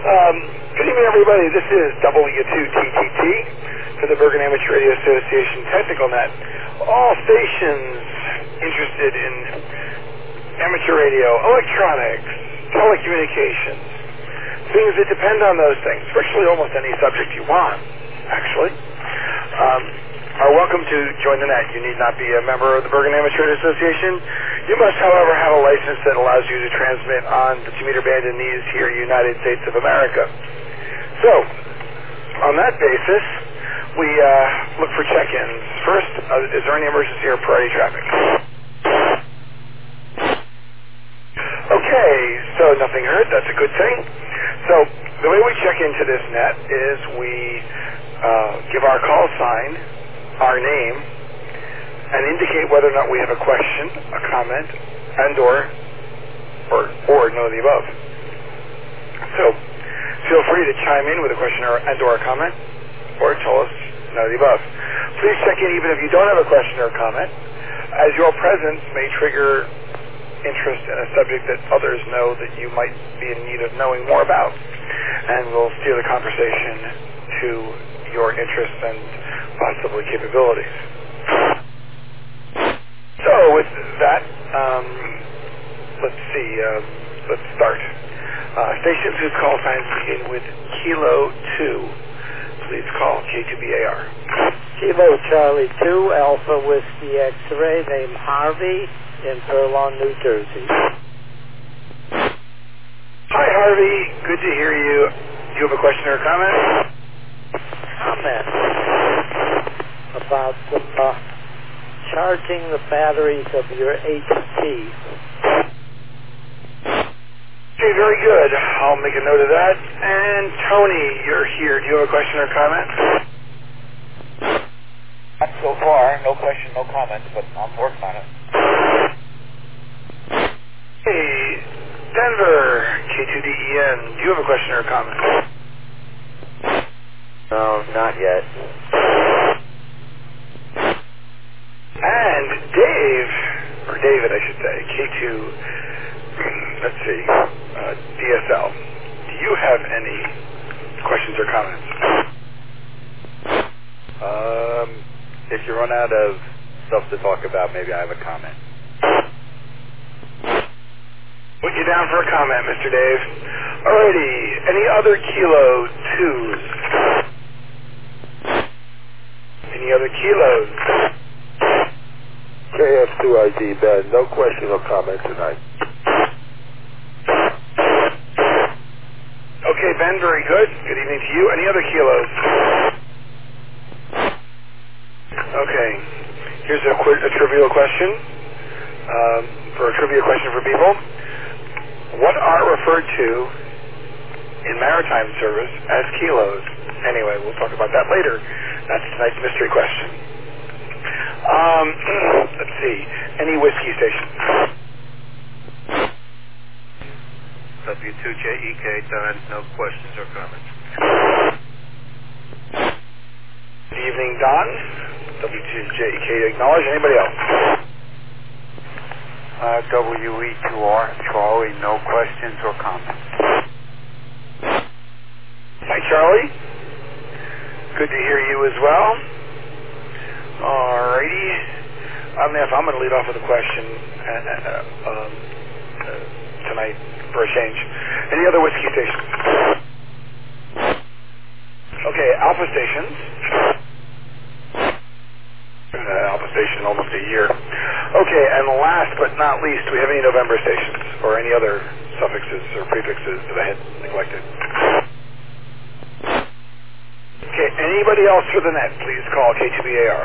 Good evening, everybody. This is W2TTT for the Bergen Amateur Radio Association Technical Net. All stations interested in amateur radio, electronics, telecommunications, things that depend on those things, virtually almost any subject you want, actually, are welcome to join the net. You need not be a member of the Bergen Amateur Radio Association. You must, however, have a license that allows you to transmit on the 2-meter band in these here United States of America. So, on that basis, we look for check-ins. First, is there any emergency or priority traffic? Okay, so nothing heard. That's a good thing. So, the way we check into this net is we give our call sign, our name, and indicate whether or not we have a question, a comment, and or none of the above. So, feel free to chime in with a question and or a comment, or tell us none of the above. Please check in even if you don't have a question or a comment, as your presence may trigger interest in a subject that others know that you might be in need of knowing more about, and we'll steer the conversation to your interests and possibly capabilities. So with that, let's see, let's start. Stations whose call signs begin with Kilo 2. Please call K2BAR. Kilo Charlie 2, Alpha Whiskey X-Ray, name Harvey, in Furlong, New Jersey. Hi Harvey, good to hear you. Do you have a question or a comment? Comment about charging the batteries of your HT. Okay, very good. I'll make a note of that. And Tony, you're here. Do you have a question or comment? Not so far. No question, no comment, but I'm working on it. Hey, Denver, K2DEN. Do you have a question or a comment? No, not yet. And Dave, or David, I should say, K2, let's see, DSL. Do you have any questions or comments? If you run out of stuff to talk about, maybe I have a comment. Put you down for a comment, Mr. Dave. Alrighty, any other Kilo 2s? Any other Kilos? KF2ID, Ben. No question or comment tonight. Okay, Ben, very good. Good evening to you. Any other Kilos? Okay, here's a trivial question. For a trivia question for people. What are referred to in maritime service as kilos? Anyway, we'll talk about that later. That's tonight's mystery question. Let's see. Any whiskey station? W2JEK, Don. No questions or comments. Good evening, Don. W2JEK acknowledge. Anybody else? WE2R, Charlie. No questions or comments. Hi, Charlie. Good to hear you as well. Alrighty. I'm going to lead off with a question tonight for a change. Any other whiskey stations? Okay, Alpha stations. Alpha station almost a year. Okay, and last but not least, do we have any November stations or any other suffixes or prefixes that I had neglected? Okay, anybody else for the net, please call K2BAR.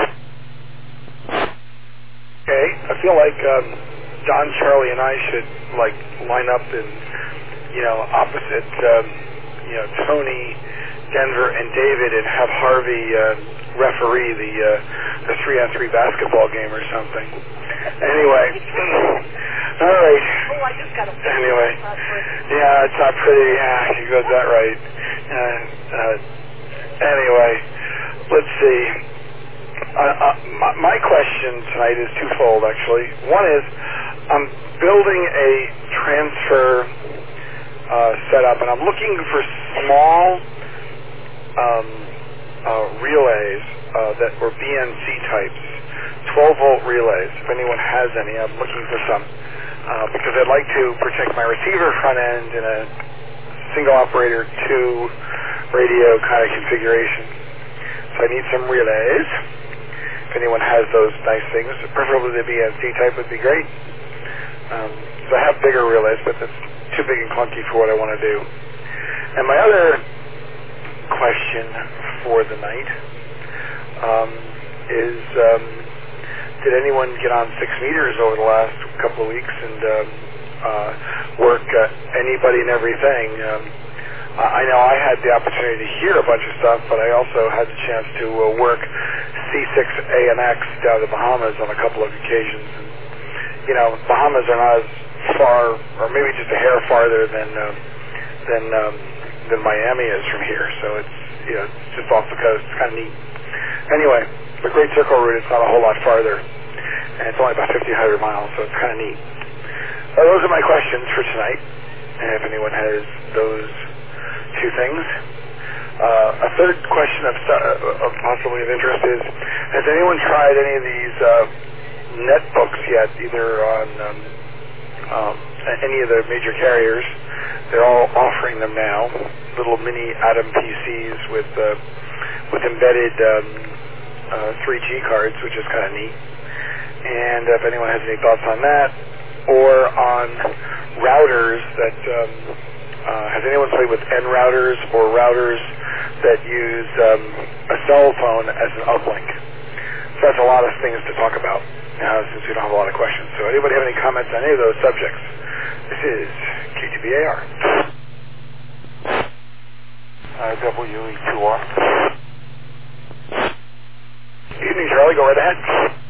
Okay, I feel like John, Charlie, and I should line up in, opposite, Tony, Denver, and David, and have Harvey referee the 3-on-3 basketball game or something. Anyway, all right. Oh, I just got a picture. Anyway, yeah, it's not pretty. Yeah, you got that right. Anyway, let's see. My question tonight is twofold, actually. One is, I'm building a transfer set up, and I'm looking for small relays that were BNC types, 12-volt relays. If anyone has any, I'm looking for some because I'd like to protect my receiver front end in a single operator 2 radio kind of configuration. So I need some relays. If anyone has those nice things, preferably the BNC type would be great. So I have bigger relays, but that's too big and clunky for what I want to do. And my other question for the night is, did anyone get on 6 meters over the last couple of weeks and work anybody and everything? I know I had the opportunity to hear a bunch of stuff, but I also had the chance to work C6AMX down in the Bahamas on a couple of occasions. And, you know, Bahamas are not as far, or maybe just a hair farther than Miami is from here. So it's, you know, it's just off the coast. It's kind of neat. Anyway, the Great Circle route is not a whole lot farther, and it's only about 1,500 miles, so it's kind of neat. Those are my questions for tonight. And if anyone has those two things. A third question of possibly of interest is, has anyone tried any of these netbooks yet, either on any of the major carriers? They're all offering them now, little mini Atom PCs with embedded 3G cards, which is kind of neat. And if anyone has any thoughts on that, or on routers that, has anyone played with N routers or routers that use a cell phone as an uplink? So that's a lot of things to talk about since we don't have a lot of questions. So anybody have any comments on any of those subjects? This is KTBAR. WE2R. Evening, Charlie. Go right ahead.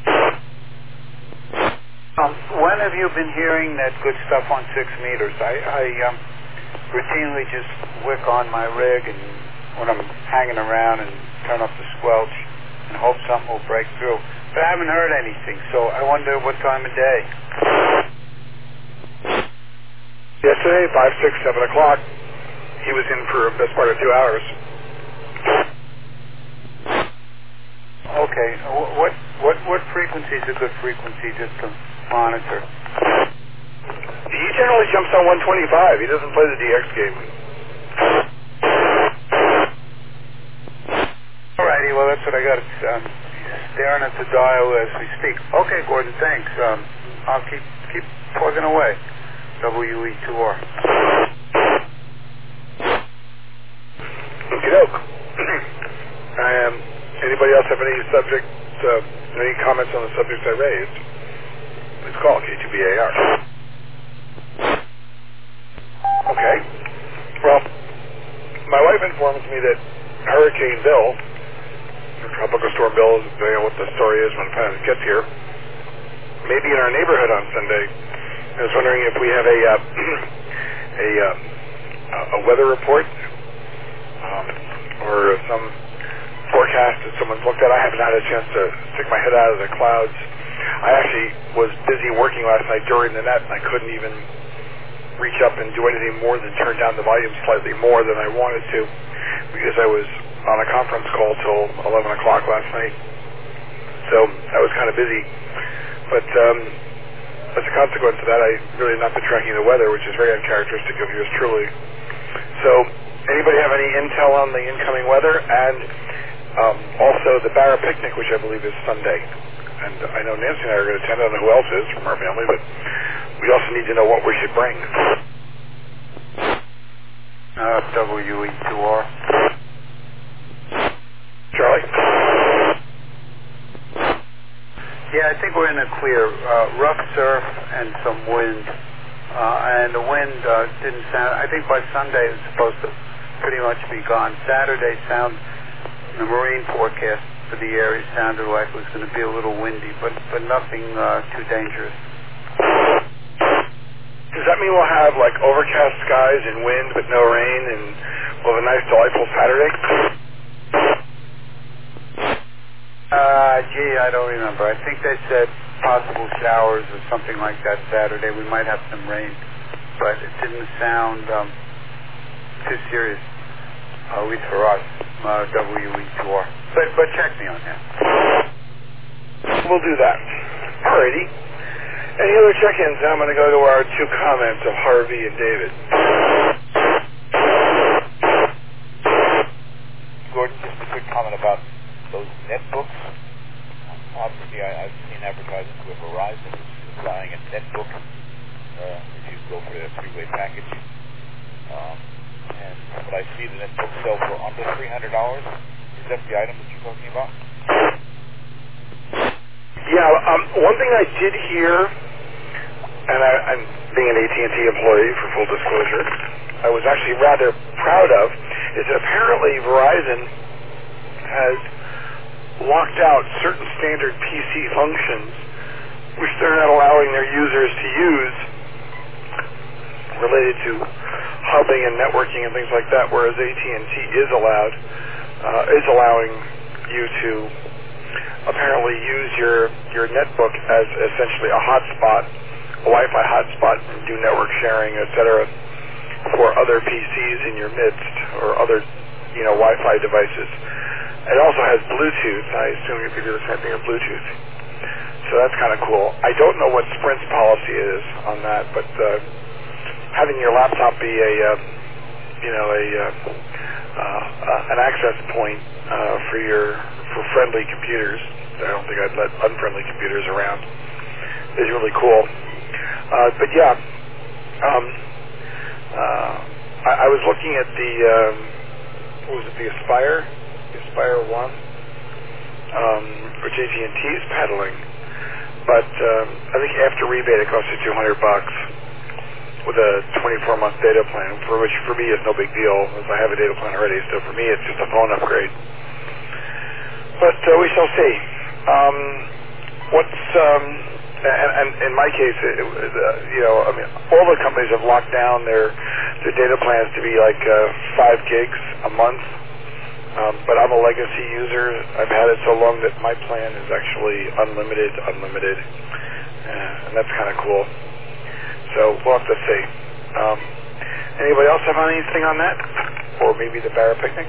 When have you been hearing that good stuff on 6 meters? I routinely just wick on my rig and when I'm hanging around and turn up the squelch and hope something will break through. But I haven't heard anything, so I wonder what time of day. Yesterday, 5, 6, 7 o'clock, he was in for the best part of 2 hours. Okay, what frequency is a good frequency just to monitor? He generally jumps on 125. He doesn't play the DX game. Alrighty, well that's what I got. Staring at the dial as we speak. Okay, Gordon, thanks. I'll keep plugging away. WE2R. Okey-doke. Anybody else have any any comments on the subjects I raised? Please call K2BAR. Okay. Well, my wife informs me that Hurricane Bill, or Tropical Storm Bill, depending on what the story is when it gets here, may be in our neighborhood on Sunday. I was wondering if we have a weather report or some forecast that someone's looked at. I haven't had a chance to stick my head out of the clouds. I actually was busy working last night during the net, and I couldn't even reach up and do anything more than turn down the volume slightly more than I wanted to because I was on a conference call till 11 o'clock last night. So I was kind of busy. But as a consequence of that, I really not been tracking the weather, which is very uncharacteristic of yours truly. So anybody have any intel on the incoming weather? And also the Barra Picnic, which I believe is Sunday. And I know Nancy and I are going to attend. I don't know who else is from our family, but we also need to know what we should bring. WE2R. Charlie? Yeah, I think we're in a clear. Rough surf and some wind. And the wind didn't sound... I think by Sunday it's supposed to pretty much be gone. Saturday the marine forecast for the area sounded like it was going to be a little windy, but nothing too dangerous. Does that mean we'll have like overcast skies and wind but no rain, and we'll have a nice delightful Saturday? Gee, I don't remember. I think they said possible showers or something like that Saturday. We might have some rain, but it didn't sound too serious, at least for us, WE2R. But check me on that. We'll do that. Alrighty. Any other check-ins? I'm going to go to our two comments of Harvey and David. Gordon, just a quick comment about those netbooks. Obviously, I've seen advertisements where Verizon is buying a netbook if you go for a three-way package. And what I see, the netbook sell for under $300. Is that the item that you're talking about? Yeah, one thing I did hear, and I'm being an AT&T employee for full disclosure, I was actually rather proud of, is that apparently Verizon has locked out certain standard PC functions which they're not allowing their users to use related to hubbing and networking and things like that, whereas AT&T is allowing you to apparently use your netbook as essentially a hotspot, a Wi-Fi hotspot, and do network sharing, etc., for other PCs in your midst or other, Wi-Fi devices. It also has Bluetooth. I assume you could do the same thing with Bluetooth. So that's kind of cool. I don't know what Sprint's policy is on that, but having your laptop be an access point for friendly computers. I don't think I'd let unfriendly computers around. Is really cool. But yeah, I was looking at the the Aspire 1, which AT&T is peddling. But I think after rebate it costs you $200 with a 24-month data plan, which for me is no big deal, as I have a data plan already. So for me, it's just a phone upgrade. But we shall see. And in my case, all the companies have locked down their data plans to be like 5 gigs a month. But I'm a legacy user. I've had it so long that my plan is actually unlimited, and that's kind of cool. So we'll have to see. Anybody else have anything on that? Or maybe the Barra Picnic?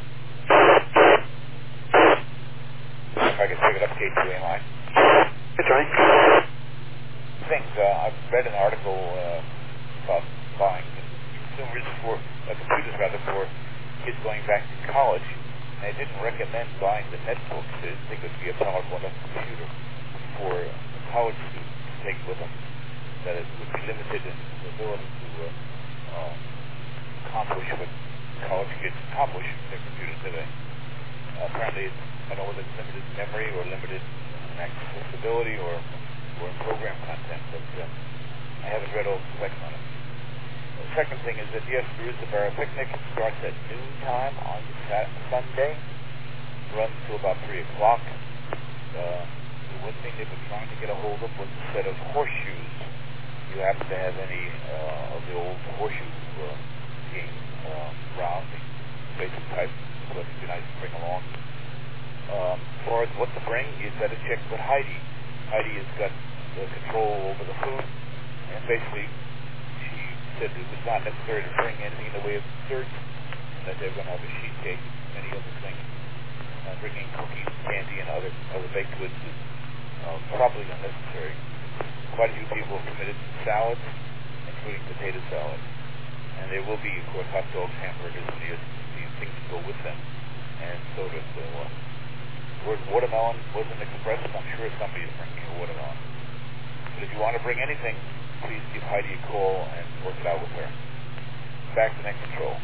If I can pick it up, K2AMI. Hey, Tony. Things, I've read an article about buying consumers for computers for kids going back to college, and they didn't recommend buying the netbooks. They didn't think it would be a powerful enough computer for a college student to take with them, that it would be limited in the ability to accomplish what college kids accomplish in their computers today. Apparently, I don't know whether it's limited memory or limited accessibility or in program content, but I haven't read all the specs on it. The second thing is that, yes, there is the Barra Picnic. It starts at noontime on Sunday, runs till about 3 o'clock. The one thing they've been trying to get a hold of was a set of horseshoes. If you happen to have any of the old horseshoe game round, basic type, so it'd be nice to bring along. As far as what to bring, you better check with Heidi. Heidi has got the control over the food, and basically she said it was not necessary to bring anything in the way of desserts, and that they're going to have a sheet cake and many other things. Bringing cookies, candy, and other baked goods is probably unnecessary. Quite a few people have committed to salads, including potato salad. And there will be, of course, hot dogs, hamburgers, and these things to go with them, and soda. So, word watermelon wasn't expressed. I'm sure somebody is bringing a watermelon. But if you want to bring anything, please give Heidi a call and work it out with her. Back to Net Control.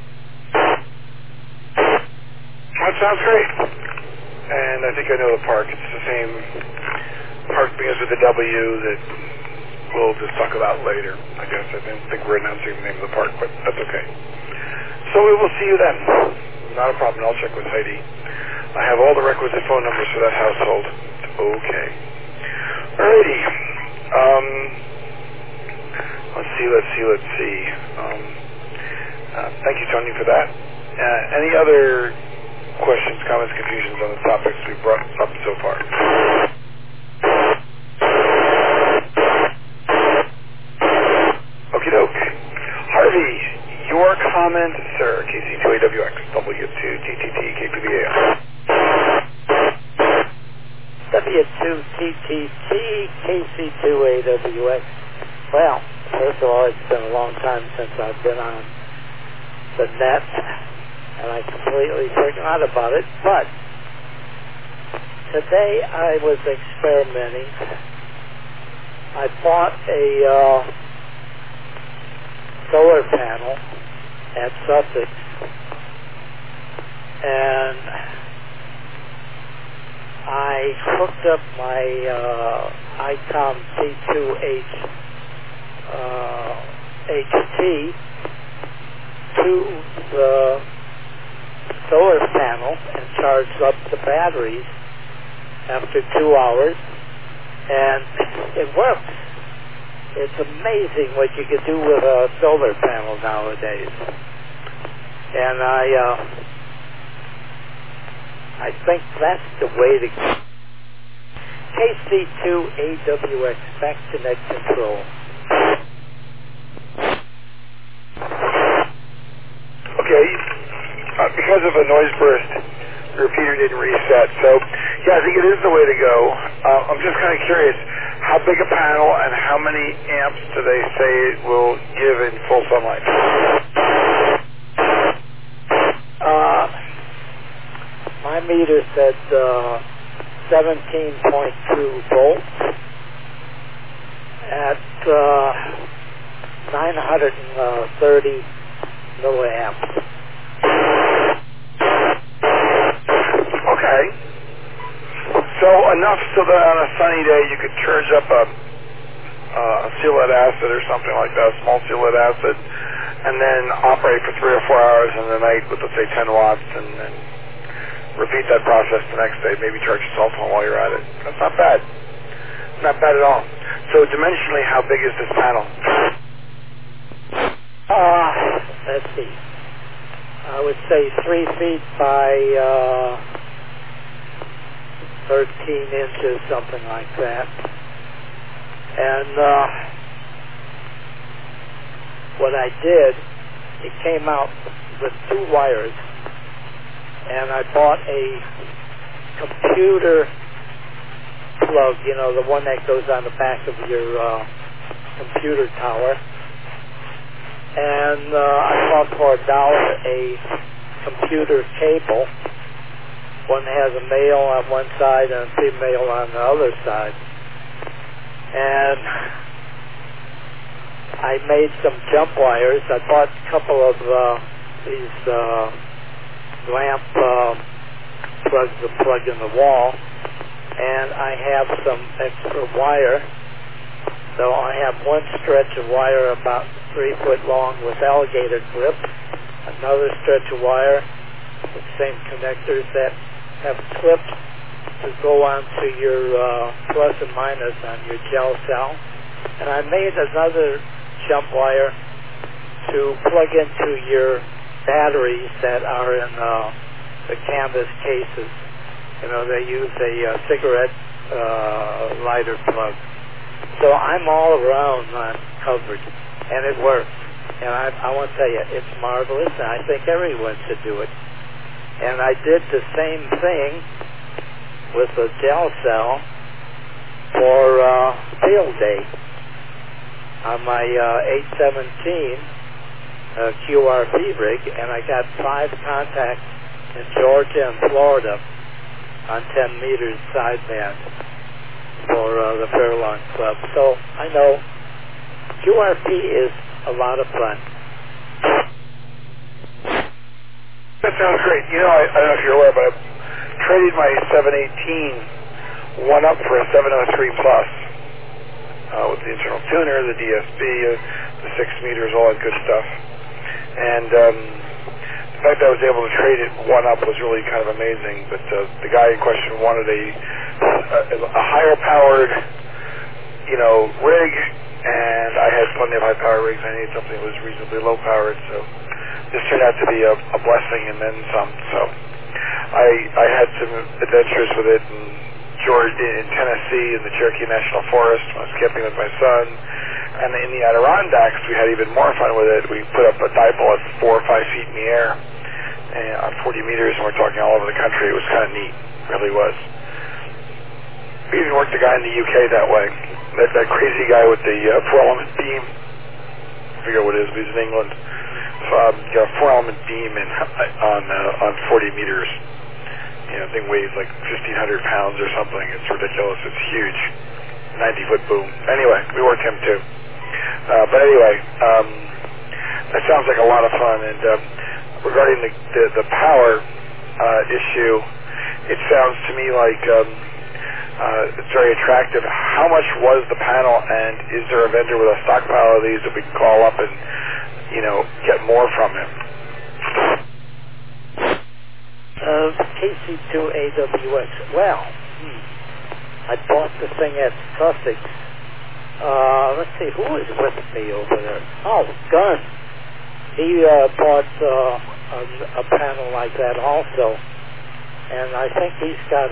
That sounds great. And I think I know the park. It's the same park begins with the W that we'll just talk about later. I guess I didn't think we're announcing the name of the park, but that's okay. So we will see you then. Not a problem. I'll check with Heidi. I have all the requisite phone numbers for that household. Okay. Alrighty. Let's see. Thank you, Tony, for that. Any other questions, comments, confusions on the topics we've brought up so far? Okie doke. Harvey, your comment comments? Sir, KC2AWX, W2TTT, KPBA. W2TTT, KC2AWX. Well, first of all, it's been a long time since I've been on the net, and I completely forgot about it, but today I was experimenting. I bought a solar panel at Sussex, and I hooked up my ICOM T2H HT to the solar panel and charged up the batteries after 2 hours, and it works. It's amazing what you can do with a solar panel nowadays. And I think that's the way to go. KC2AWX, back to net control. Okay, because of a noise burst, the repeater didn't reset. So, yeah, I think it is the way to go. I'm just kind of curious, how big a panel and how many amps do they say it will give in full sunlight? My meter said 17.2 volts at 930 milliamps. Okay. So enough so that on a sunny day you could charge up a sea lead acid or something like that, small sea lead acid, and then operate for 3 or 4 hours in the night with, let's say, 10 watts, and then repeat that process the next day. Maybe charge your cell phone while you're at it. That's not bad. Not bad at all. So dimensionally, how big is this panel? Let's see. I would say 3 feet by 13 inches, something like that. And what I did, it came out with 2 wires, and I bought a computer plug, you know, the one that goes on the back of your computer tower. And I bought for $1 a computer cable. One has a male on one side and a female on the other side. And I made some jump wires. I bought a couple of these lamp plugs to plug in the wall. And I have some extra wire. So I have one stretch of wire about 3 foot long with alligator clip, another stretch of wire with same connectors that have clips to go onto your plus and minus on your gel cell. And I made another jump wire to plug into your batteries that are in the canvas cases. You know, they use a cigarette lighter plug. So I'm all around covered, and it works. And I want to tell you, it's marvelous, and I think everyone should do it. And I did the same thing with the gel cell for field day on my 817 QRP rig, and I got 5 contacts in Georgia and Florida on 10 meters sideband for the Fairlawn Club. So I know QRP is a lot of fun. That sounds great. You know, I don't know if you're aware, but I traded my 718 one up for a 703 Plus with the internal tuner, the DSP, the 6 meters, all that good stuff. And the fact that I was able to trade it one up was really kind of amazing. But the guy in question wanted a higher powered, rig, and I had plenty of high power rigs. I needed something that was reasonably low powered, so this turned out to be a blessing and then some. So I had some adventures with it in Tennessee in the Cherokee National Forest when I was camping with my son. And in the Adirondacks, we had even more fun with it. We put up a dipole at 4 or 5 feet in the air on 40 meters, and we're talking all over the country. It was kind of neat. It really was. We even worked a guy in the UK that way. That crazy guy with the 4-element beam. I forget what it is, but he's in England. Got a 4-element beam on 40 meters. You know, the thing weighs like 1,500 pounds or something. It's ridiculous. It's huge. 90-foot boom. Anyway, we worked him too. But anyway, that sounds like a lot of fun. And regarding the power issue, it sounds to me like it's very attractive. How much was the panel, and is there a vendor with a stockpile of these that we can call up and, you know, get more from him? KC2AWX. Well, I bought the thing at Sussex. Let's see, who is with me over there? Oh, Gunn. He bought a panel like that also. And I think he's got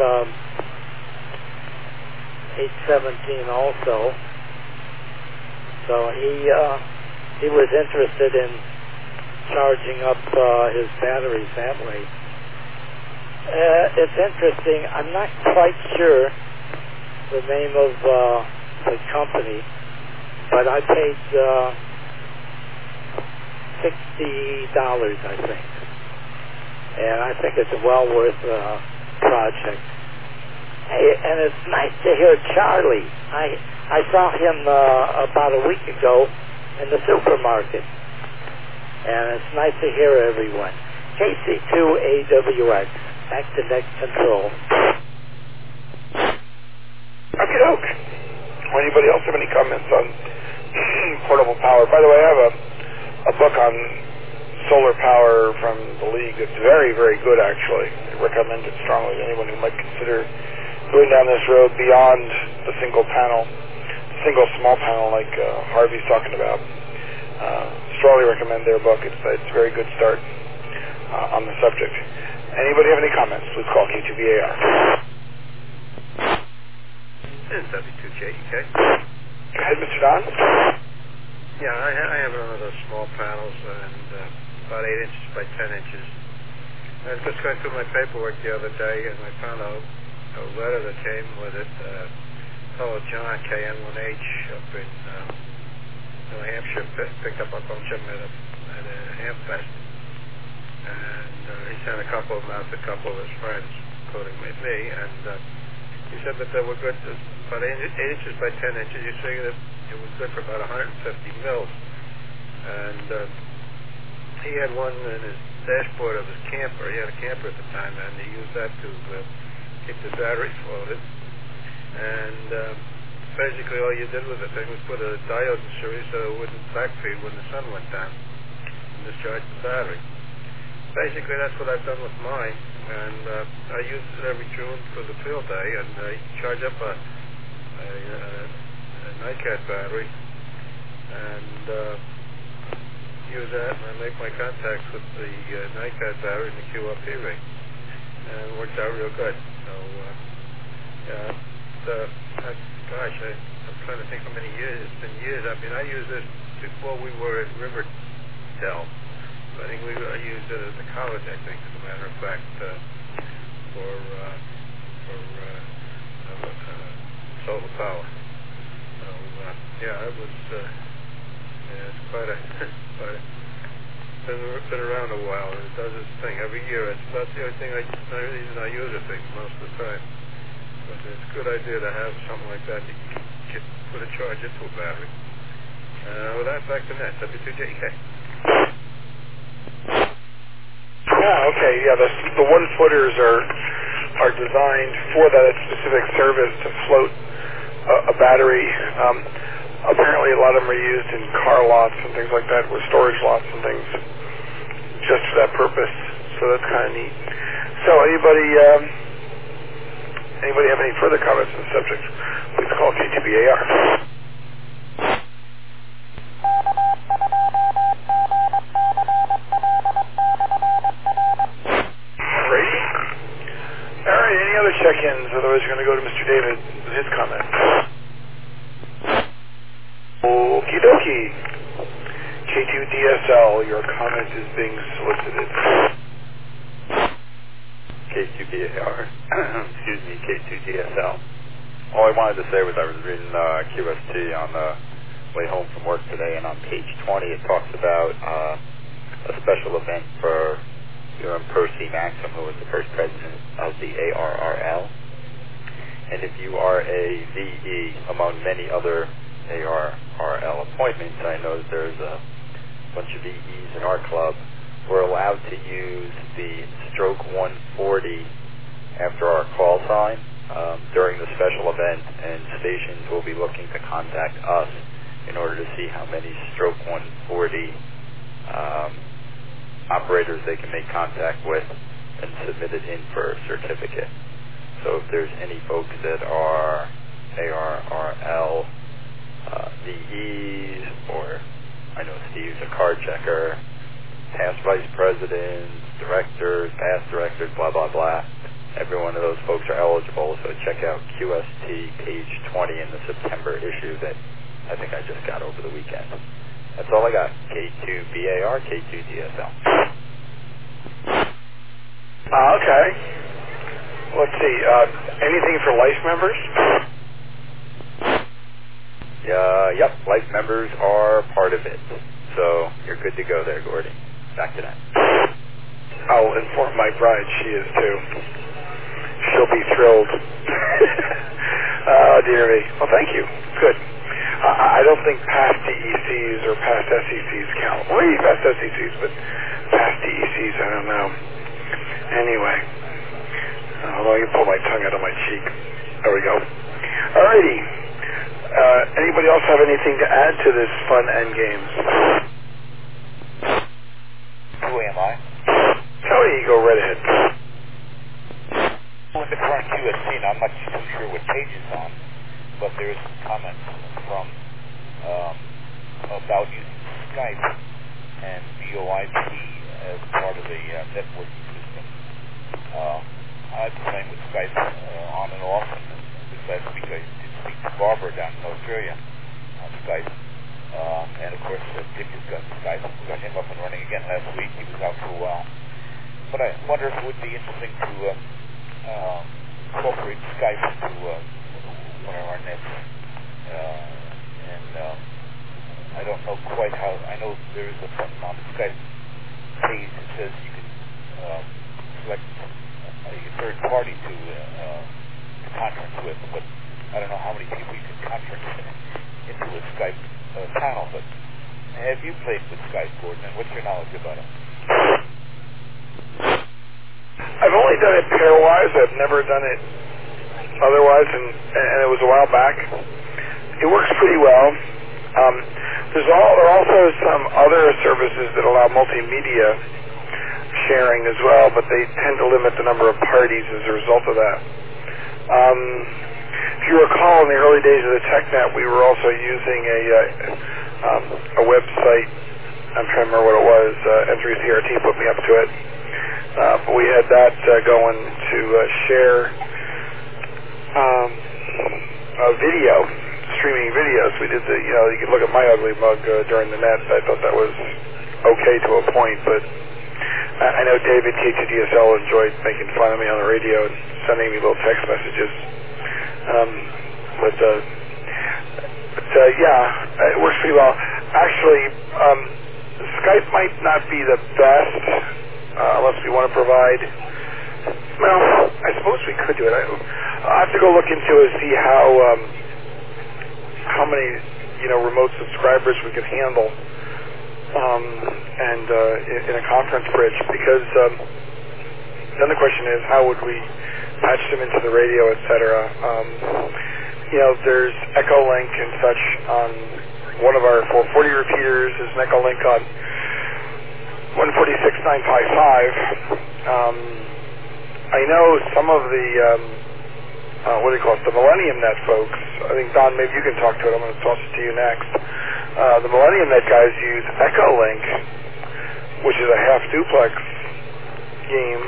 817 also. So he was interested in charging up his batteries that way. It's interesting. I'm not quite sure the name of the company, but I paid $60, I think. And I think it's well worth a project. Hey, and it's nice to hear Charlie. I saw him about a week ago in the supermarket. And it's nice to hear everyone. KC2AWX, back to net control. Okay, doke. Anybody else have any comments on portable power? By the way, I have a book on solar power from the League that's very, very good, actually. I recommend it strongly to anyone who might consider going down this road beyond the single small panel like Harvey's talking about. Strongly recommend their book. It's a very good start on the subject. Anybody have any comments? Please call K2BAR. This is W2JEK. Go ahead, Mr. Don. Yeah, I have one of those small panels, and about 8 inches by 10 inches. I was just going through my paperwork the other day, and I found a letter that came with it. Fellow John, KN1H, up in New Hampshire, picked up a bunch of them at a Hamfest. And he sent a couple of them out to a couple of his friends, including me, and he said that they were good, about 8 inches by 10 inches. You say that it was good for about 150 mils. And he had one in his dashboard of his camper. He had a camper at the time, and he used that to keep the batteries floated. And basically all you did with the thing was put a diode in series so it wouldn't backfeed when the sun went down and discharge the battery. Basically that's what I've done with mine, and I use it every June for the field day, and I charge up a NiCad battery and use that, and I make my contacts with the NiCad battery and the QRP ring, and it works out real good. So gosh, I'm trying to think how many years. It's been years. I mean, I used this before we were at Riverdale. I think I used it at the college, I think, as a matter of fact, for solar power. So, it was, it's quite a, been around a while, and it does its thing every year. It's about the only reason I use it most of the time. But it's a good idea to have something like that. You can put a charge into a battery. With that, back to net, W2JK. Okay, the 1-footers are designed for that specific service to float a battery. Apparently a lot of them are used in car lots and things like that, with storage lots and things, just for that purpose. So that's kind of neat. So anybody have any further comments on the subject? Please call K2BAR. Brady? All right, any other check-ins? Otherwise, you're going to go to Mr. David with his comment. Okie call. Your comment is being solicited. K2BAR, excuse me, K2DSL. All I wanted to say was I was reading QST on the way home from work today, and on page 20 it talks about a special event for Percy Maxim, who was the first president of the ARRL. And if you are a VE among many other ARRL appointments, I know that there's a bunch of VEs in our club, we're allowed to use the stroke 140 after our call sign during the special event, and stations will be looking to contact us in order to see how many stroke 140 operators they can make contact with and submit it in for a certificate. So if there's any folks that are ARRL VEs, or I know Steve's a card checker, past vice presidents, directors, past directors, blah, blah, blah. Every one of those folks are eligible, so check out QST page 20 in the September issue that I think I just got over the weekend. That's all I got. K2BAR, K2DSL. Okay. Let's see. Anything for life members? Yep, life members are part of it. So you're good to go there, Gordy. Back to that. I'll inform my bride. She is too. She'll be thrilled. Oh, dear me. Well, thank you. Good. I don't think past DECs or past SECs count. Way past SECs, but past DECs, I don't know. Anyway. Although I can pull my tongue out of my cheek. There we go. Alrighty. Anybody else have anything to add to this fun end games? Who am I? Tony, go right ahead. With the current QSC, now I'm not too sure what page it's on, but there is some comments from about using Skype and VoIP as part of the networking system. I've been playing with Skype on and off, and this last week I did speak to Barbara down in Australia on Skype. And of course, Dick has got Skype. We got him up and running again last week. He was out for a while. But I wonder if it would be interesting to incorporate Skype into one of our nets. I don't know quite how. I know there is a button on the Skype page that says you can select a third party to conference with, but I don't know how many people you can conference into a Skype panel. But have you played with Skype, Gordon, and what's your knowledge about it? I've only done it pairwise. I've never done it otherwise, and it was a while back. It works pretty well. There are also some other services that allow multimedia sharing as well, but they tend to limit the number of parties as a result of that. If you recall, in the early days of the TechNet, we were also using a website. I'm trying to remember what it was. M3CRT put me up to it. But we had that going to share video, streaming videos. We did you could look at my ugly mug during the net. I thought that was okay to a point, but I know David K2DSL enjoyed making fun of me on the radio and sending me little text messages. Yeah, it works pretty well. Actually, Skype might not be the best unless we want to provide. Well, I suppose we could do it. I'll have to go look into it and see how many remote subscribers we could handle and in a conference bridge, because then the question is, how would we patch them into the radio, etc. There's Echolink and such on one of our 440 repeaters. There's an Echolink on 146.955. I know some of the the Millennium Net folks. I think, Don, maybe you can talk to it. I'm going to toss it to you next. The Millennium Net guys use Echolink, which is a half duplex game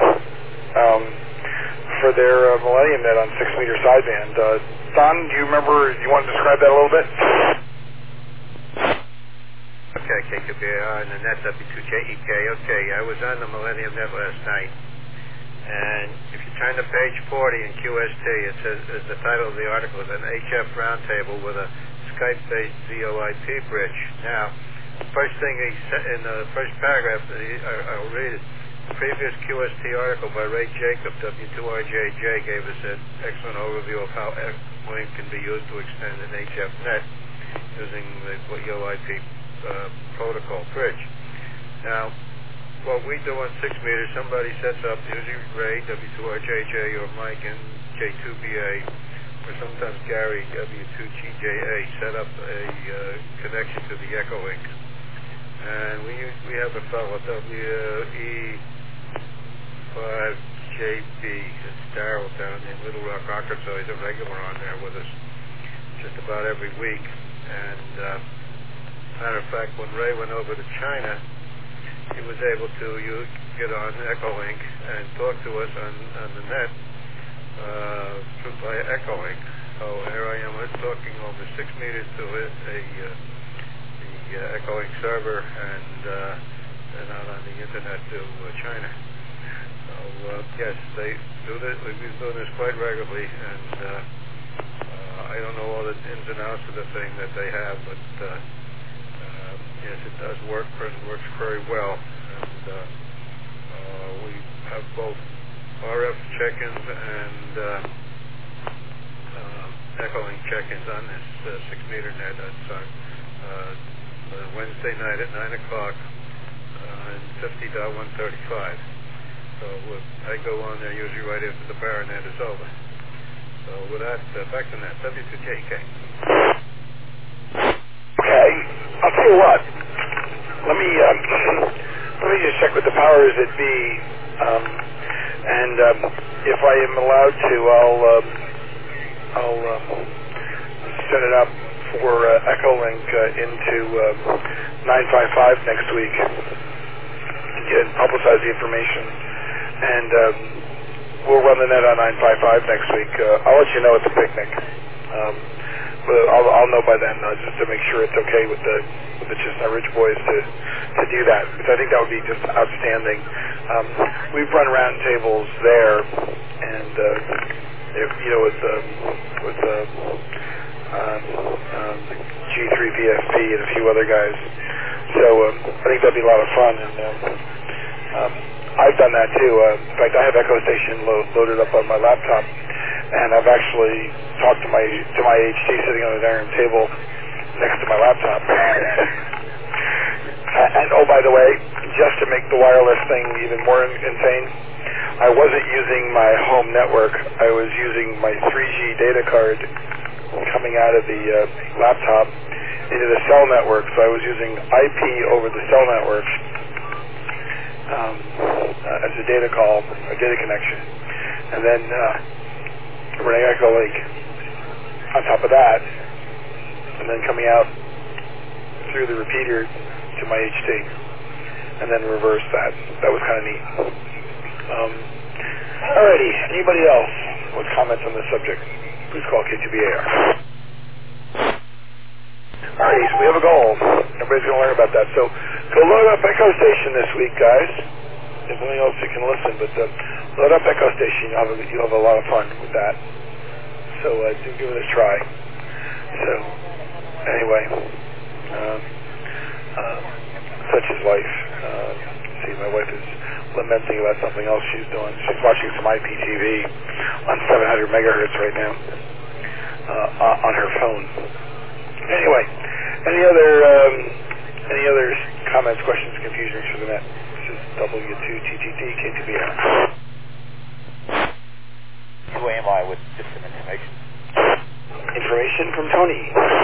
for their Millennium Net on 6-meter sideband. Don, do you remember? Do you want to describe that a little bit? KQBR, and the net W2JEK. Okay, I was on the Millennium Net last night, and if you turn to page 40 in QST, it says the title of the article is an HF roundtable with a Skype-based VoIP bridge. Now, first thing he said in the first paragraph, I'll read it. The previous QST article by Ray Jacob, W2RJJ, gave us an excellent overview of how Link can be used to extend an HF net using the VoIP protocol bridge. Now, what we do on 6 meters, somebody sets up, usually Ray, W2RJJ, or Mike, and J2BA, or sometimes Gary, W2GJA, set up a connection to the Echo Link. And we have a fellow, WE5JB, it's Darrell down in Little Rock, Arkansas. He's a regular on there with us just about every week. And matter of fact, when Ray went over to China, he was able to get on Echolink and talk to us on the net via Echolink. So here I am, we're talking over 6 meters to the Echolink server and out on the internet to China. So yes, they do this. We've been doing this quite regularly, and I don't know all the ins and outs of the thing that they have, but yes, it does work. It works very well, and we have both RF check-ins and Echolink check-ins on this 6-meter net. That's on Wednesday night at 9 o'clock and 50.135. So I go on there usually right after the Baronet is over. So with that, back to net, W2JK. Okay, I'll tell you what. Let me just check with the powers that be, and if I am allowed to, I'll set it up for Echolink into 955 next week and publicize the information, and we'll run the net on 955 next week. I'll let you know at the picnic. But I'll know by then, just to make sure it's okay with the Chestnut Ridge boys to do that, because I think that would be just outstanding. We've run round tables there, and with G3PSP and a few other guys. So I think that'd be a lot of fun, and I've done that too. In fact, I have Echo Station loaded up on my laptop, and I've actually talked to my HT sitting on a dining room table next to my laptop. And oh, by the way, just to make the wireless thing even more insane, I wasn't using my home network. I was using my 3G data card coming out of the laptop into the cell network. So I was using IP over the cell network as a data call, a data connection, and then running Echolink on top of that, and then coming out through the repeater to my HT, and then reverse that. That was kind of neat. Alrighty, anybody else with comments on this subject? Please call K2BAR. Alrighty, so we have a goal. Everybody's going to learn about that. So go load up Echo Station this week, guys. If nothing else, you can listen, but load up Echo Station. You'll have a lot of fun with that. So do give it a try. So anyway, such is life. See, my wife is lamenting about something else she's doing. She's watching some IPTV on 700 megahertz right now on her phone. Anyway, any other comments, questions, confusions for the net? This is W2TTT K2BR. UAMI with just some information. Information from Tony.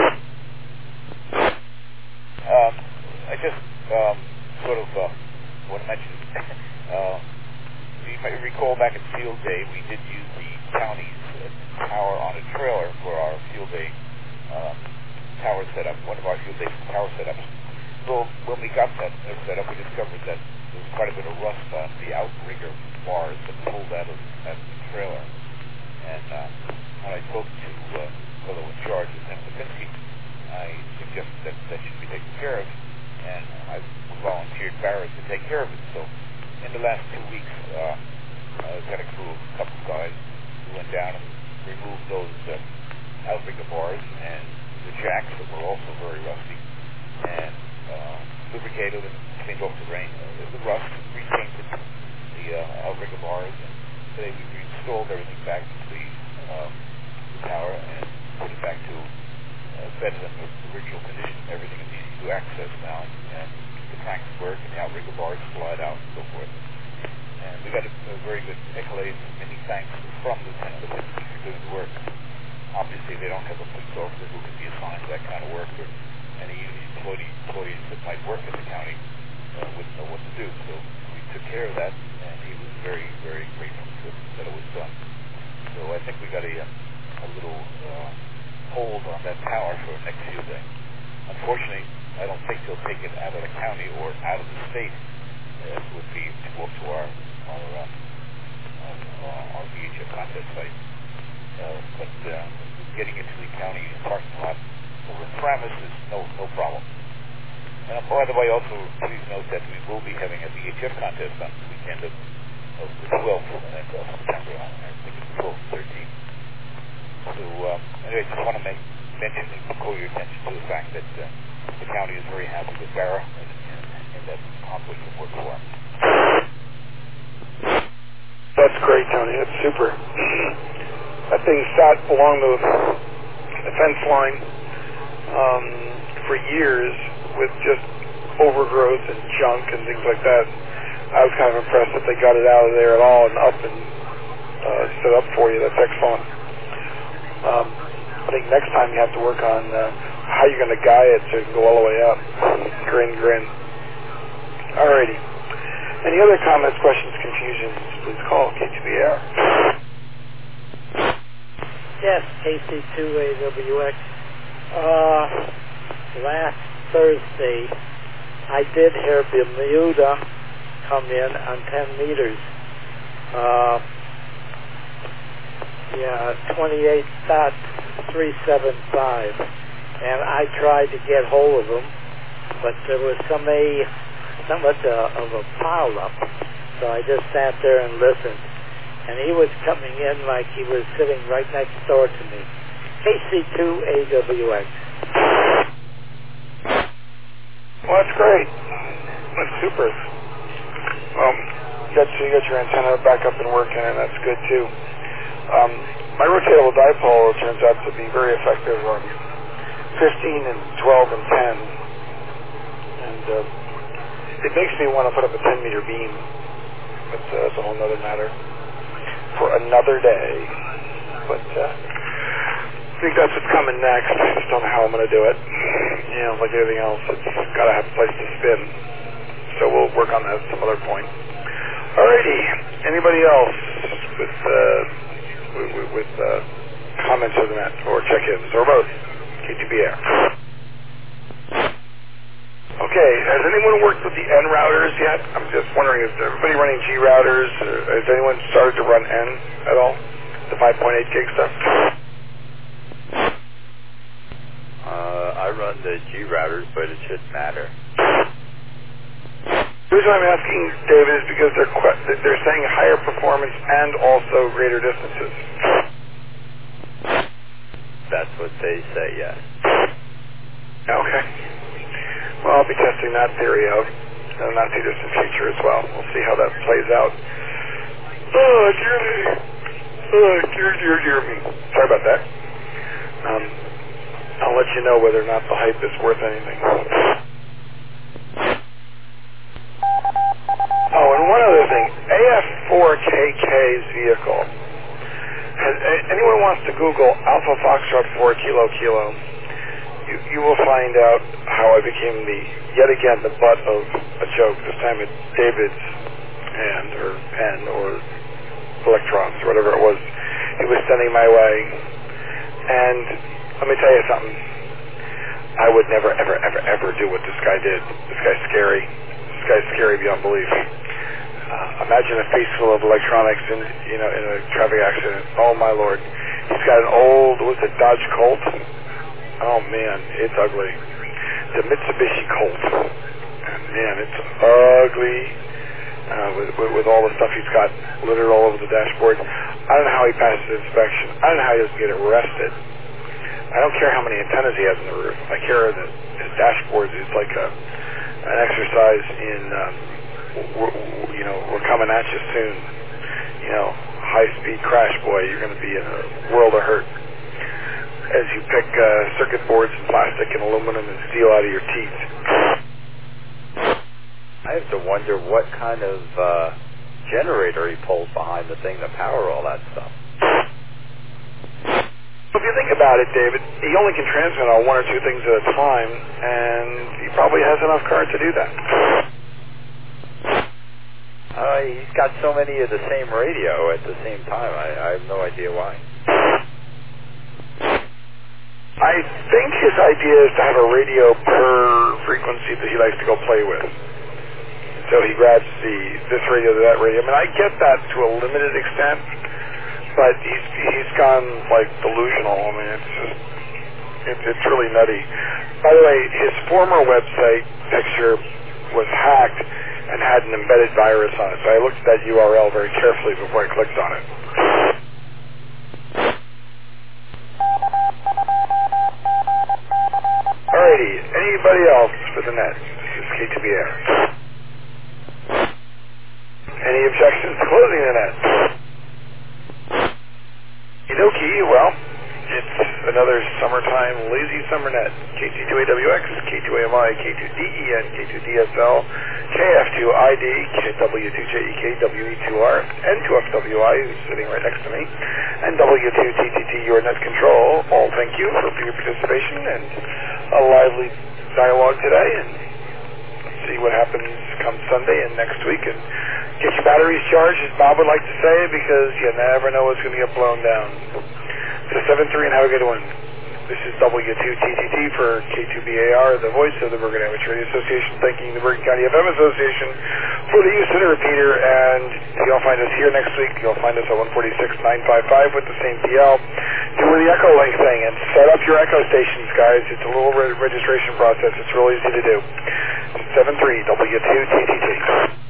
I just sort of want to mention, you might recall back at Field Day, we did use the county's tower on a trailer for our Field Day tower setup, one of our Field Day tower setups. So when we got that setup, we discovered that there was quite a bit of rust on the outrigger bars that pulled out of that trailer. And when I spoke to the fellow in charge, Sam Lipinski, I suggested that should be taken care of. and I volunteered Barrett to take care of it. So in the last 2 weeks, I've got a crew of a couple of guys who went down and removed those outrigger bars and the jacks that were also very rusty, and lubricated and cleaned off the rust, repainted the outrigger bars, and today we reinstalled everything back to the tower and put it back to better than the original condition. Everything is easy to access now, and the tanks work and the outrigger bars slide out and so forth. And we got a very good accolades and many thanks from the tenants for doing the work. Obviously, they don't have a police officer who can be assigned to that kind of work, or any employees that might work in the county wouldn't know what to do. So we took care of that, and he was very, very grateful that it was done. So I think we got a little hold on that tower for next Tuesday. Unfortunately, I don't think they'll take it out of the county or out of the state. It would be to go to our VHF contest site. But getting into the county parking lot over Framis is no problem. And by the way, also please note that we will be having a VHF contest on the weekend of the 12th of September. I think it's 12th, 13th. So anyway, I just want to mention and call your attention to the fact that the county is very happy with Barra and that accomplished the work for him. That's great, Tony. That's super. That thing sat along the fence line for years with just overgrowth and junk and things like that. I was kind of impressed that they got it out of there at all and up and set up for you. That's excellent. I think next time you have to work on how you're going to guy it so it can go all the way up. Grin. Alrighty. Any other comments, questions, confusions? Please call KTBR. Yes, KC2AWX. Last Thursday, I did hear Bermuda come in on 10 meters. 28.375. And I tried to get hold of him, but there was so much of a pile up, so I just sat there and listened. And he was coming in like he was sitting right next door to me. KC2AWX. Well, that's great. That's super. You got your antenna back up and working, and that's good too. My rotatable dipole turns out to be very effective on 15 and 12 and 10. And it makes me want to put up a 10-meter beam. But that's a whole other matter for another day. But I think that's what's coming next. I just don't know how I'm going to do it. You know, like everything else, it's got to have a place to spin. So we'll work on that at some other point. Alrighty. Anybody else with comments on that or check-ins or both? KTBR. Okay, has anyone worked with the N routers yet? I'm just wondering, is everybody running G routers? Has anyone started to run N at all? The 5.8 gig stuff? I run the G routers, but it shouldn't matter. The reason I'm asking, David, is because they're saying higher performance and also greater distances. That's what they say, yes. Okay. Well, I'll be testing that theory out in the not too distant future as well. We'll see how that plays out. Oh, dear me. Oh, dear me. Sorry about that. I'll let you know whether or not the hype is worth anything. Oh, and one other thing. AF4KK's vehicle. Anyone wants to Google Alpha Foxtrot 4 Kilo Kilo, you will find out how I became yet again the butt of a joke, this time at David's hand or pen or electrons or whatever it was he was sending my way. And let me tell you something. I would never, ever, ever, ever do what this guy did. This guy's scary. This guy's scary beyond belief. Imagine a face full of electronics in a traffic accident. Oh my Lord. He's got an old, what's it, Dodge Colt? Oh man, it's ugly. It's a Mitsubishi Colt. Man, it's ugly with all the stuff he's got littered all over the dashboard. I don't know how he passes inspection. I don't know how he doesn't get arrested. I don't care how many antennas he has on the roof. I care that his dashboard is like an exercise in, we're coming at you soon. High-speed crash, boy, you're going to be in a world of hurt as you pick circuit boards and plastic and aluminum and steel out of your teeth. I have to wonder what kind of generator he pulls behind the thing to power all that stuff. If you think about it, David, he only can transmit on one or two things at a time, and he probably has enough current to do that. He's got so many of the same radio at the same time. I have no idea why. I think his idea is to have a radio per frequency that he likes to go play with. So he grabs this radio to that radio. I mean, I get that to a limited extent, but he's gone like delusional. I mean, it's really nutty. By the way, his former website picture was hacked and had an embedded virus on it. So I looked at that URL very carefully before I clicked on it. Alrighty, anybody else for the net? This is K2B Air. Any objections to closing the net? Okie, well, it's another summertime lazy summer net. K2AWX, K2AMI, K2DEN, K2DSL, KF2ID, W2JEK, WE2R, N2FWI, who's sitting right next to me, and W2TTT, your net control. All thank you for your participation and a lively dialogue today, and let's see what happens come Sunday and next week, and get your batteries charged, as Bob would like to say, because you never know what's going to get blown down. So 7-3 and have a good one. This is W2TTT for K2BAR, the voice of the Bergen Amateur Radio Association, thanking the Bergen County FM Association for the use of the repeater, and you'll find us here next week. You'll find us at 146.955 with the same PL. Do the echo link thing and set up your echo stations, guys. It's a little registration process. It's real easy to do. 7-3 W2TTT.